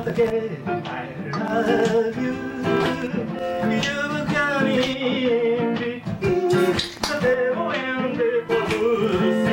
畑 I love you 静かに風を呼んでこぶ